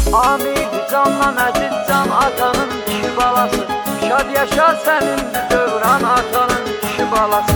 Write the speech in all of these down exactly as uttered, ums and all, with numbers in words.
Amirdir candan əziz can atanın kişi balası. Şad yaşa sənindir dövran atanın kişi balası.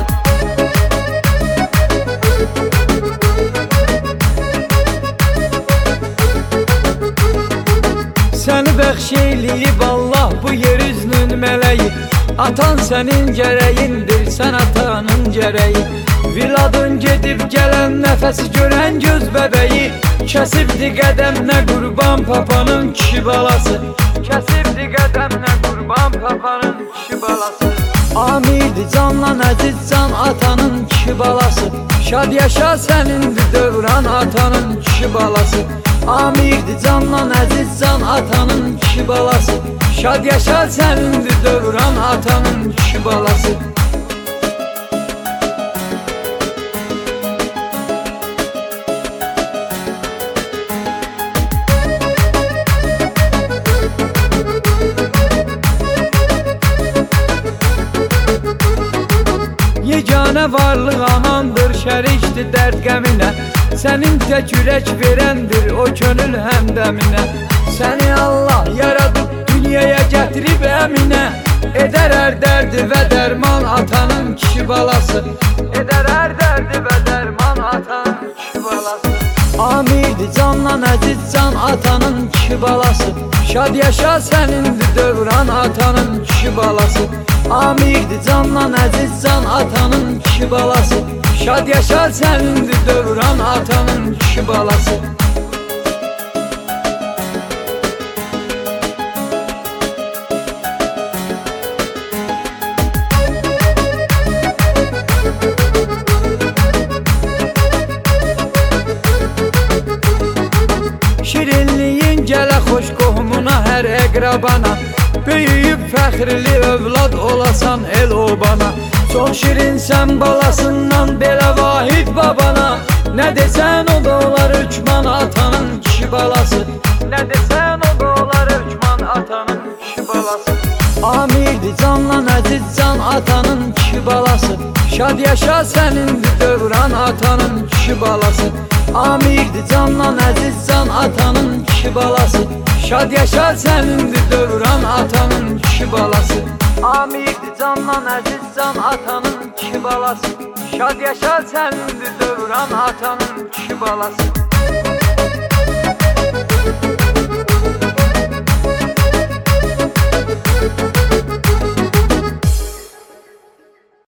Səni bəxş eyləyib Allah bu yer üzünün mələyi. Atan sənin gərəyindir, sən atanın gərəyi. Viladın gedib gələn nəfəsi görən göz bəbəyi. Kəsibdi qədəmlə qurban papanın kişi balası. Kəsibdi qədəmlə qurban papanın kişi balası. Amirdir candan əziz can atanın kişi balası. Şad yaşa sənindir dövran atanın kişi balası. Amirdir candan əziz can atanın kişi balası. Şad yaşa sənindir dövran atanın kişi balası. Yeganə varlıq anandır, şərikdir dərd qəminə. Sənin tək ürək verəndir o könül həmdəminə. Səni Allah yaradıb dünyaya gətirib əminə. Edər hər dərdi və dərman atanın kişi balası. Edər hər dərdi və dərman atanın kişi balası. Amirdir candan əziz can atanın kişi balası. Şad yaşa sənindir dövran atanın kişi balası. Amirdir candan əziz can atanın kişi balası. Şad yaşa sənindir dövran atanın kişi balası. Şirinliyin gələ xoş qohumuna hər əqrabana. Böyüyüb fəxrli övlad olasan el obana. Çox şirinsən balasından belə vahid babana. Nə desən o da olar hökman atanın kişi balası. Nə desən o da olar hökman atanın kişi balası. Amirdir candan əziz can atanın kişi balası. Şad yaşa sənindir dövran atanın kişi balası. Amirdir candan əziz can atanın kişi balası. Şad yaşa sənindir dövran atanın kişi balası. Amirdir candan əziz can atanın kişi balası. Şad yaşa sənindir dövran atanın kişi balası.